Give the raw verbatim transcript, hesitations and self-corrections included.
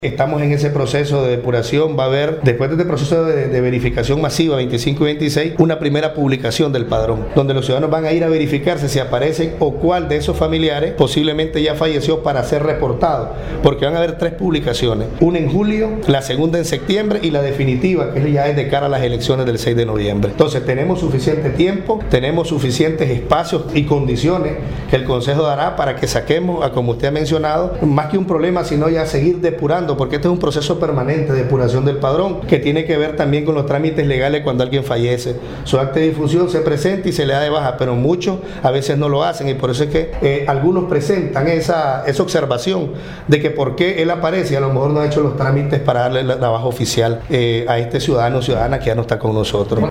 Estamos en ese proceso de depuración. Va a haber, después de este proceso de, de verificación masiva veinticinco y veintiséis, una primera publicación del padrón, donde los ciudadanos van a ir a verificarse si aparecen o cuál de esos familiares posiblemente ya falleció para ser reportado, porque van a haber tres publicaciones, una en julio, la segunda en septiembre y la definitiva, que ya es de cara a las elecciones del seis de noviembre. Entonces tenemos suficiente tiempo, tenemos suficientes espacios y condiciones que el Consejo dará para que saquemos, a como usted ha mencionado, más que un problema, sino ya seguir depurando, porque este es un proceso permanente de depuración del padrón que tiene que ver también con los trámites legales cuando alguien fallece. Su acta de difunción se presenta y se le da de baja, pero muchos a veces no lo hacen, y por eso es que eh, algunos presentan esa, esa observación de que por qué él aparece y a lo mejor no ha hecho los trámites para darle la, la baja oficial eh, a este ciudadano o ciudadana que ya no está con nosotros.